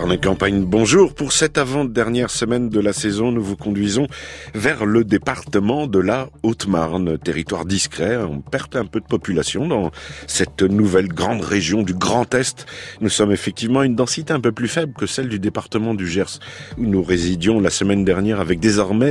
Carnet Campagne, bonjour. Pour cette avant-dernière semaine de la saison, nous vous conduisons vers le département de la Haute-Marne, territoire discret. On perd un peu de population dans cette nouvelle grande région du Grand Est. Nous sommes effectivement à une densité un peu plus faible que celle du département du Gers, où nous résidions la semaine dernière avec désormais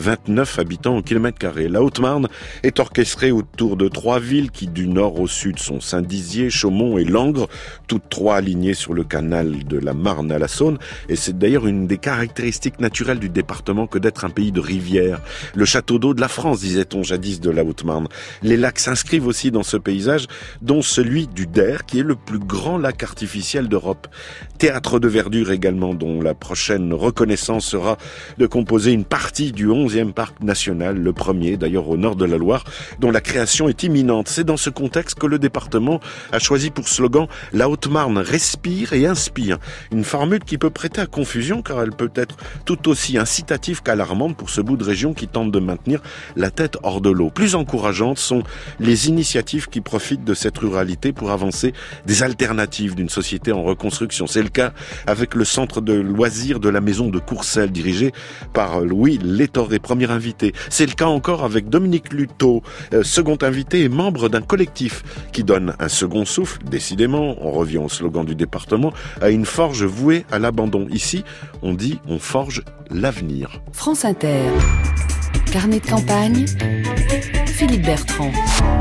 29 habitants au kilomètre carré. La Haute-Marne est orchestrée autour de 3 villes qui, du nord au sud, sont Saint-Dizier, Chaumont et Langres, toutes 3 alignées sur le canal de la Marne à la Saône, et c'est d'ailleurs une des caractéristiques naturelles du département que d'être un pays de rivières. Le château d'eau de la France, disait-on jadis de la Haute-Marne. Les lacs s'inscrivent aussi dans ce paysage, dont celui du Der, qui est le plus grand lac artificiel d'Europe. Théâtre de verdure également, dont la prochaine reconnaissance sera de composer une partie du 11e parc national, le premier d'ailleurs au nord de la Loire, dont la création est imminente. C'est dans ce contexte que le département a choisi pour slogan « La Haute-Marne respire et inspire ». Une formule qui peut prêter à confusion car elle peut être tout aussi incitative qu'alarmante pour ce bout de région qui tente de maintenir la tête hors de l'eau. Plus encourageantes sont les initiatives qui profitent de cette ruralité pour avancer des alternatives d'une société en reconstruction. C'est le cas avec le centre de loisirs de la maison de Courcelles dirigé par Louis Létoré, premier invité. C'est le cas encore avec Dominique Luteau, second invité et membre d'un collectif qui donne un second souffle, décidément, on revient au slogan du département, à une forge vouée à l'abandon. Ici, on dit on forge l'avenir. France Inter. Carnet de campagne. Philippe Bertrand.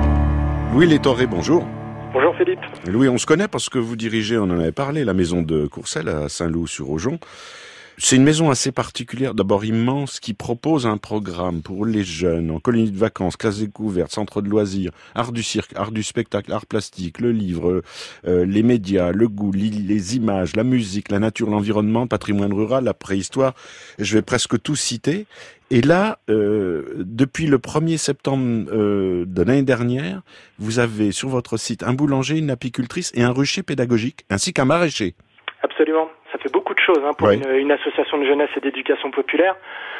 Louis Létoré, bonjour. Bonjour Philippe. Louis, on se connaît parce que vous dirigez, on en avait parlé, la maison de Courcelles à Saint-Loup-sur-Aujon. C'est une maison assez particulière, d'abord immense, qui propose un programme pour les jeunes, en colonies de vacances, classes découvertes, centres de loisirs, art du cirque, art du spectacle, art plastique, le livre, les médias, le goût, les images, la musique, la nature, l'environnement, le patrimoine rural, la préhistoire. Je vais presque tout citer. Et là, depuis le 1er septembre de l'année dernière, vous avez sur votre site un boulanger, une apicultrice et un rucher pédagogique, ainsi qu'un maraîcher. Absolument. Ça fait beaucoup de choses pour une association de jeunesse et d'éducation populaire.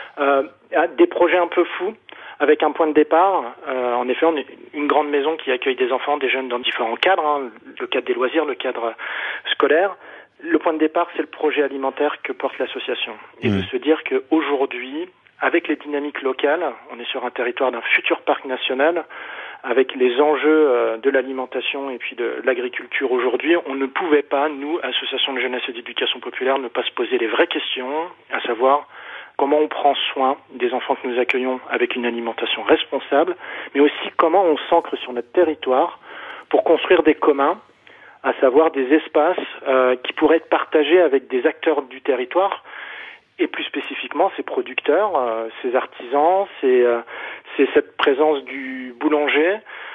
Des projets un peu fous, avec un point de départ. En effet, on est une grande maison qui accueille des enfants, des jeunes dans différents cadres, le cadre des loisirs, le cadre scolaire. Le point de départ, c'est le projet alimentaire que porte l'association. Et de se dire qu'aujourd'hui, avec les dynamiques locales, on est sur un territoire d'un futur parc national, avec les enjeux de l'alimentation et puis de l'agriculture aujourd'hui, on ne pouvait pas, nous, association de jeunesse et d'éducation populaire, ne pas se poser les vraies questions, à savoir comment on prend soin des enfants que nous accueillons avec une alimentation responsable, mais aussi comment on s'ancre sur notre territoire pour construire des communs, à savoir des espaces qui pourraient être partagés avec des acteurs du territoire, et plus spécifiquement ces producteurs, ces artisans, c'est cette présence du boulanger,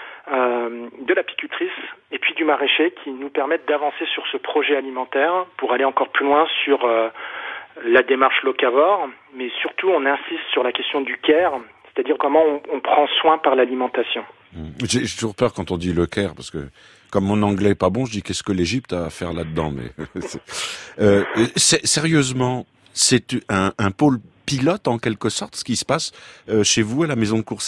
de l'apicultrice et puis du maraîcher qui nous permettent d'avancer sur ce projet alimentaire pour aller encore plus loin sur la démarche locavore, mais surtout on insiste sur la question du care, c'est-à-dire comment on prend soin par l'alimentation. J'ai toujours peur quand on dit le care, parce que comme mon anglais est pas bon, je dis qu'est-ce que l'Égypte a à faire là-dedans, mais sérieusement, c'est un pôle pilote en quelque sorte ce qui se passe chez vous à la maison de Courcelles ?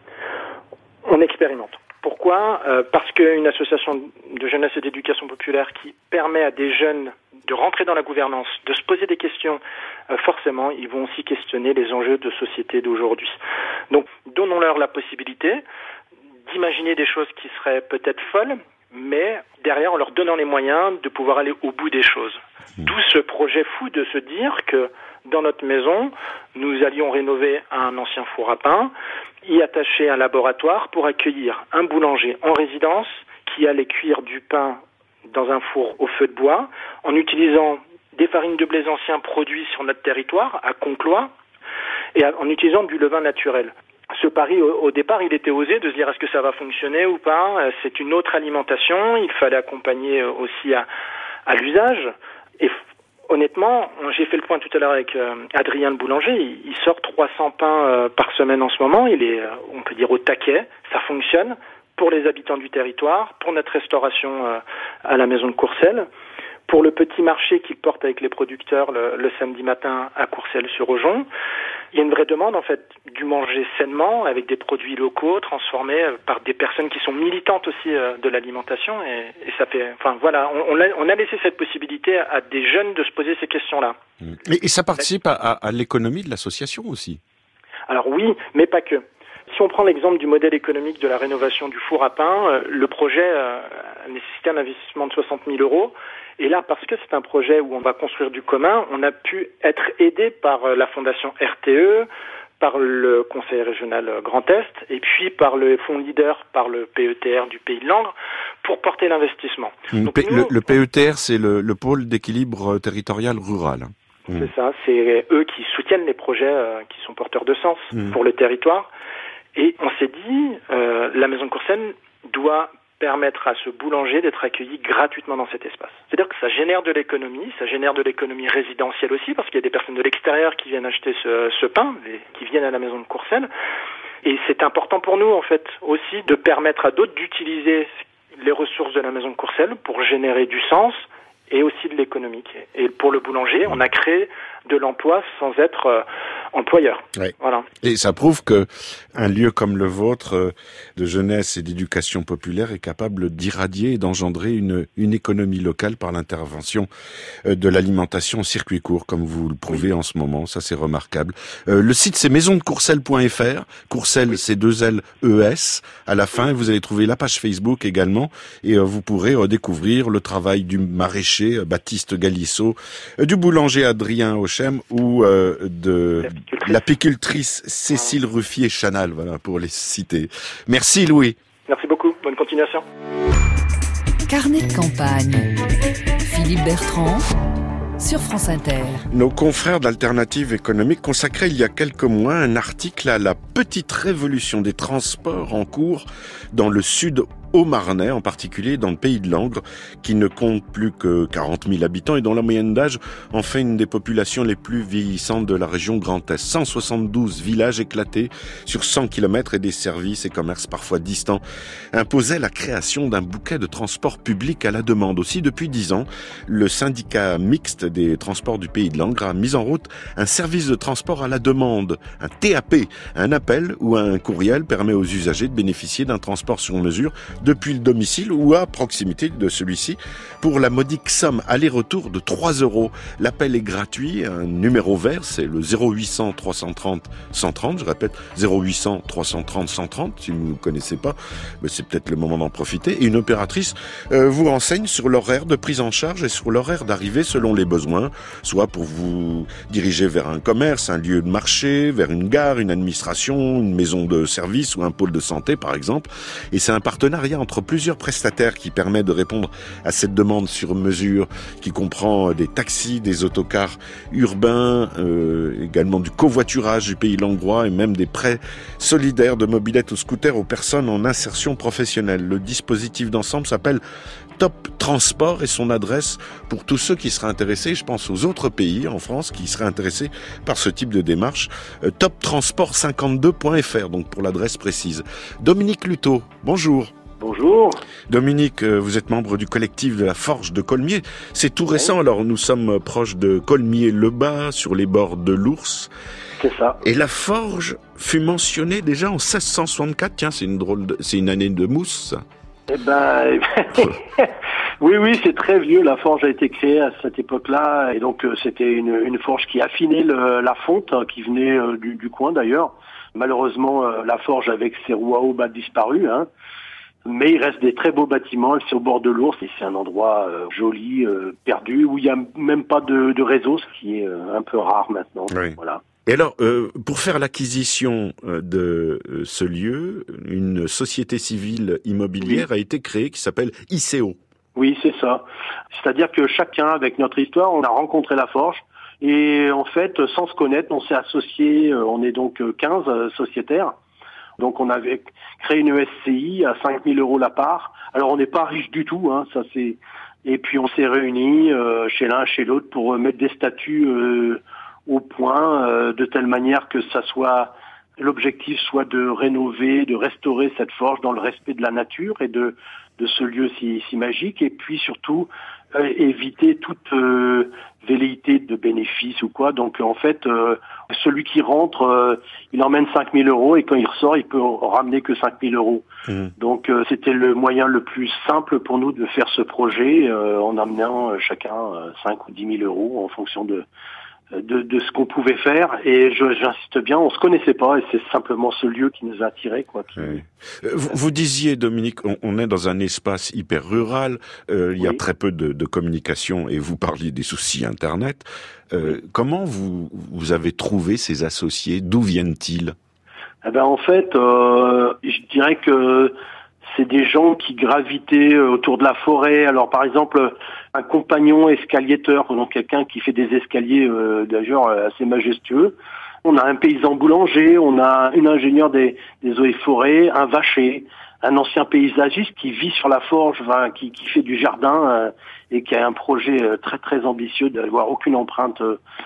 On expérimente. Pourquoi ? Parce qu'une association de jeunesse et d'éducation populaire qui permet à des jeunes de rentrer dans la gouvernance, de se poser des questions, forcément, ils vont aussi questionner les enjeux de société d'aujourd'hui. Donc, donnons-leur la possibilité d'imaginer des choses qui seraient peut-être folles, mais derrière, en leur donnant les moyens de pouvoir aller au bout des choses. D'où ce projet fou de se dire que dans notre maison, nous allions rénover un ancien four à pain, y attacher un laboratoire pour accueillir un boulanger en résidence qui allait cuire du pain dans un four au feu de bois, en utilisant des farines de blé anciens produits sur notre territoire, à Conclois, et en utilisant du levain naturel. Ce pari, au départ, il était osé de se dire est-ce que ça va fonctionner ou pas ? C'est une autre alimentation, il fallait accompagner aussi à l'usage. Et honnêtement, j'ai fait le point tout à l'heure avec Adrien le boulanger, il sort 300 pains par semaine en ce moment, il est, on peut dire, au taquet, ça fonctionne pour les habitants du territoire, pour notre restauration à la maison de Courcelles, pour le petit marché qu'il porte avec les producteurs le samedi matin à Courcelles-sur-Aujon. Il y a une vraie demande en fait du manger sainement avec des produits locaux transformés par des personnes qui sont militantes aussi de l'alimentation et ça fait, enfin voilà, on a laissé cette possibilité à des jeunes de se poser ces questions-là. Et ça participe à l'économie de l'association aussi. Alors oui, mais pas que. Si on prend l'exemple du modèle économique de la rénovation du four à pain, le projet nécessitait un investissement de 60 000 €. Et là, parce que c'est un projet où on va construire du commun, on a pu être aidé par la fondation RTE, par le conseil régional Grand Est, et puis par le fonds Leader, par le PETR du Pays de Langres, pour porter l'investissement. Donc, le PETR, c'est le pôle d'équilibre territorial rural. C'est ça, c'est eux qui soutiennent les projets qui sont porteurs de sens pour le territoire. Et on s'est dit, la Maison de Courcelles doit permettre à ce boulanger d'être accueilli gratuitement dans cet espace. C'est-à-dire que ça génère de l'économie résidentielle aussi, parce qu'il y a des personnes de l'extérieur qui viennent acheter ce pain, qui viennent à la Maison de Courcelles. Et c'est important pour nous, en fait, aussi de permettre à d'autres d'utiliser les ressources de la Maison de Courcelles pour générer du sens et aussi de l'économique. Et pour le boulanger, on a créé de l'emploi sans être employeur. Oui. Voilà. Et ça prouve que un lieu comme le vôtre de jeunesse et d'éducation populaire est capable d'irradier et d'engendrer une économie locale par l'intervention de l'alimentation en circuit court, comme vous le prouvez en ce moment. Ça, c'est remarquable. Le site, c'est maisondecourcelles.fr. Courcelles, c'est 2 L-E-S à la fin. Vous allez trouver la page Facebook également. Et vous pourrez découvrir le travail du maraîcher Baptiste Galissot, du boulanger Adrien Auchem ou de l'apicultrice Cécile Ruffier-Chanal, voilà, pour les citer. Merci Louis. Merci beaucoup, bonne continuation. Carnet de campagne. Philippe Bertrand sur France Inter. Nos confrères d'Alternative économique consacraient il y a quelques mois un article à la petite révolution des transports en cours dans le sud Haut-Marnais, en particulier dans le Pays de Langres, qui ne compte plus que 40 000 habitants et dont la moyenne d'âge en fait une des populations les plus vieillissantes de la région Grand Est. 172 villages éclatés sur 100 km et des services et commerces parfois distants imposaient la création d'un bouquet de transports publics à la demande. Aussi, depuis 10 ans, le syndicat mixte des transports du Pays de Langres a mis en route un service de transport à la demande, un TAP. Un appel ou un courriel permet aux usagers de bénéficier d'un transport sur mesure depuis le domicile ou à proximité de celui-ci pour la modique somme aller-retour de 3 €. L'appel est gratuit, un numéro vert, c'est le 0800 330 130, je répète 0800 330 130, si vous ne connaissez pas, c'est peut-être le moment d'en profiter. Et une opératrice vous renseigne sur l'horaire de prise en charge et sur l'horaire d'arrivée selon les besoins, soit pour vous diriger vers un commerce, un lieu de marché, vers une gare, une administration, une maison de service ou un pôle de santé par exemple. Et c'est un partenariat entre plusieurs prestataires qui permet de répondre à cette demande sur mesure, qui comprend des taxis, des autocars urbains, également du covoiturage du Pays langrois et même des prêts solidaires de mobylettes ou scooters aux personnes en insertion professionnelle. Le dispositif d'ensemble s'appelle Top Transport et son adresse pour tous ceux qui seraient intéressés, je pense aux autres pays en France qui seraient intéressés par ce type de démarche, toptransport52.fr, donc pour l'adresse précise. Dominique Lutot, bonjour. Bonjour. Dominique, vous êtes membre du collectif de la Forge de Colmiers. C'est tout récent, alors nous sommes proches de Colmiers-le-Bas, sur les bords de l'Ours. C'est ça. Et la Forge fut mentionnée déjà en 1664. Tiens, c'est une année de mousse. Eh ben, oui, c'est très vieux. La forge a été créée à cette époque-là, et donc c'était une forge qui affinait la fonte, qui venait du coin d'ailleurs. Malheureusement, la forge avec ses roues à eau a disparu, mais il reste des très beaux bâtiments. C'est au bord de l'Ours et c'est un endroit joli, perdu, où il n'y a même pas de réseau, ce qui est un peu rare maintenant. Oui. Voilà. Et alors, pour faire l'acquisition de ce lieu, une société civile immobilière a été créée qui s'appelle ICO. Oui, c'est ça. C'est-à-dire que chacun, avec notre histoire, on a rencontré la forge et en fait, sans se connaître, on s'est associés, on est donc 15 sociétaires. Donc on avait créé une SCI à 5 000 € la part. Alors on n'est pas riche du tout, ça c'est. Et puis on s'est réunis chez l'un, chez l'autre pour mettre des statuts au point, de telle manière que ça soit l'objectif soit de rénover, de restaurer cette forge dans le respect de la nature et de ce lieu si magique, et puis surtout éviter toute velléité de bénéfice ou quoi. Donc en fait, celui qui rentre, il emmène 5 000 euros, et quand il ressort, il peut ramener que 5 000 euros. Donc c'était le moyen le plus simple pour nous de faire ce projet, en amenant chacun 5 ou 10 000 euros en fonction de ce qu'on pouvait faire. Et j'insiste bien, on se connaissait pas, et c'est simplement ce lieu qui nous a attirés, quoi. Oui. Vous disiez, Dominique, on est dans un espace hyper rural, il y a très peu de communication, et vous parliez des soucis Internet. Comment vous avez trouvé ces associés? D'où viennent-ils? En fait, je dirais que c'est des gens qui gravitaient autour de la forêt. Alors par exemple, un compagnon escaliéteur, donc quelqu'un qui fait des escaliers d'ailleurs assez majestueux. On a un paysan boulanger, on a une ingénieure des eaux et forêts, un vacher, un ancien paysagiste qui vit sur la forge, qui fait du jardin et qui a un projet très très ambitieux d'avoir aucune empreinte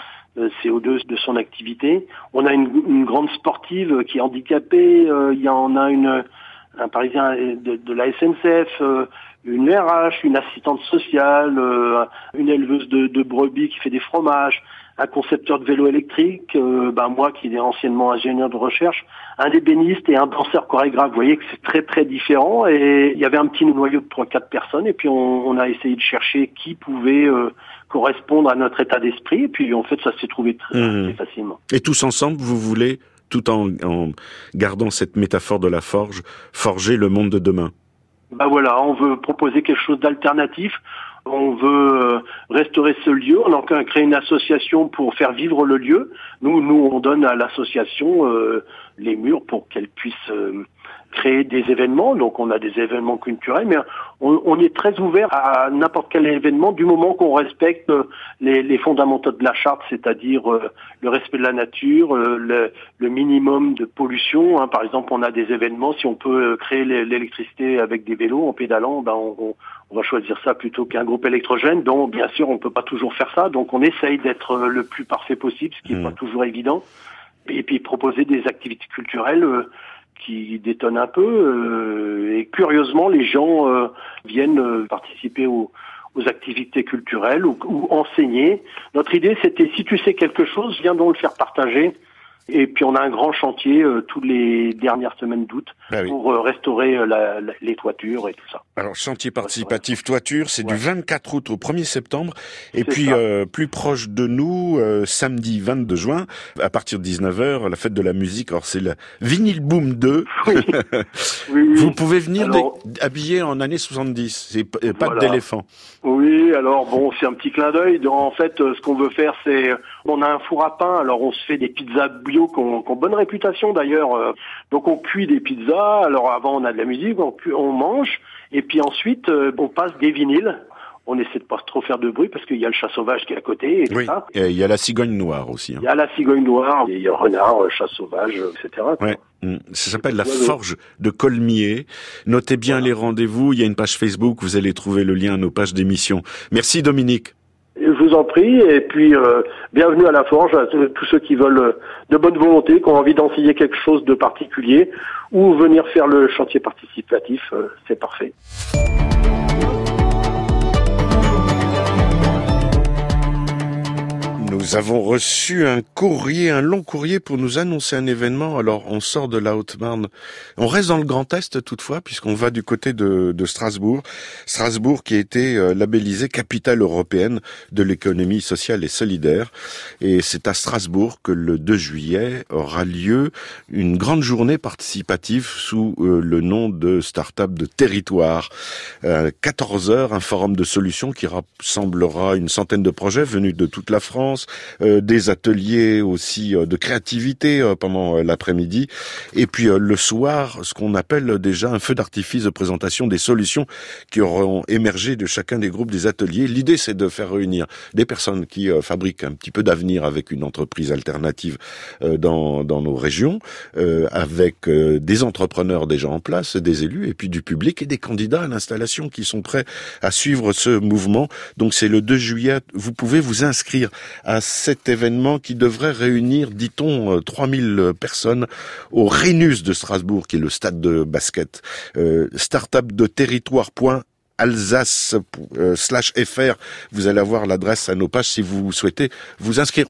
CO2 de son activité. On a une grande sportive qui est handicapée, on a un Parisien de la SNCF, une RH, une assistante sociale, une éleveuse de brebis qui fait des fromages, un concepteur de vélo électrique, moi qui est anciennement ingénieur de recherche, un ébéniste et un danseur chorégraphe. Vous voyez que c'est très très différent, et il y avait un petit noyau de 3-4 personnes, et puis on a essayé de chercher qui pouvait correspondre à notre état d'esprit, et puis en fait ça s'est trouvé très facilement. Et tous ensemble, vous voulez, tout en gardant cette métaphore de la forge, forger le monde de demain? Voilà, on veut proposer quelque chose d'alternatif, on veut restaurer ce lieu, on a créé une association pour faire vivre le lieu. Nous on donne à l'association les murs pour qu'elle puisse créer des événements. Donc on a des événements culturels, mais on est très ouvert à n'importe quel événement du moment qu'on respecte les fondamentaux de la charte, c'est-à-dire le respect de la nature, le minimum de pollution. Par exemple, on a des événements, si on peut créer l'électricité avec des vélos en pédalant, on va choisir ça plutôt qu'un groupe électrogène. Donc bien sûr, on peut pas toujours faire ça. Donc on essaye d'être le plus parfait possible, ce qui n'est pas toujours évident. Et puis proposer des activités culturelles qui détonnent un peu. Et curieusement, les gens viennent participer aux activités culturelles ou enseigner. Notre idée, c'était, si tu sais quelque chose, viens donc le faire partager. Et puis on a un grand chantier toutes les dernières semaines d'août pour restaurer les toitures et tout ça. Alors chantier participatif toiture, c'est du 24 août au 1er septembre. Et puis plus proche de nous, samedi 22 juin, à partir de 19h, la fête de la musique. Alors c'est la Vinyl Boom 2. Oui. Vous pouvez venir habillé en années 70, c'est pas d'éléphant. Oui, alors c'est un petit clin d'œil. En fait, ce qu'on veut faire, c'est, on a un four à pain, alors on se fait des pizzas bio qui ont bonne réputation d'ailleurs. Donc on cuit des pizzas, alors avant on a de la musique, on mange, et puis ensuite on passe des vinyles. On essaie de pas trop faire de bruit parce qu'il y a le chat sauvage qui est à côté et tout ça. Et il y a la cigogne noire aussi. Il y a la cigogne noire, il y a le renard, le chat sauvage, etc. Ouais. Ça s'appelle la Forge de Colmiers. Notez bien les rendez-vous. Il y a une page Facebook. Vous allez trouver le lien à nos pages d'émission. Merci Dominique. Je vous en prie. Et puis bienvenue à la Forge, à tous ceux qui veulent de bonne volonté, qui ont envie d'enseigner quelque chose de particulier ou venir faire le chantier participatif. C'est parfait. Nous avons reçu un long courrier pour nous annoncer un événement. Alors, on sort de la Haute-Marne. On reste dans le Grand Est toutefois, puisqu'on va du côté de Strasbourg. Strasbourg qui a été labellisée capitale européenne de l'économie sociale et solidaire. Et c'est à Strasbourg que le 2 juillet aura lieu une grande journée participative sous le nom de Start-up de territoire. 14h, un forum de solutions qui rassemblera une centaine de projets venus de toute la France, des ateliers aussi de créativité pendant l'après-midi, et puis le soir, ce qu'on appelle déjà un feu d'artifice de présentation des solutions qui auront émergé de chacun des groupes des ateliers. L'idée, c'est de faire réunir des personnes qui fabriquent un petit peu d'avenir avec une entreprise alternative dans nos régions, avec des entrepreneurs déjà en place, des élus, et puis du public et des candidats à l'installation qui sont prêts à suivre ce mouvement. Donc c'est le 2 juillet, vous pouvez vous inscrire à cet événement qui devrait réunir, dit-on, 3000 personnes au Rhenus de Strasbourg, qui est le stade de basket. Startup de territoire.alsace/fr. Vous allez avoir l'adresse à nos pages si vous souhaitez vous inscrire.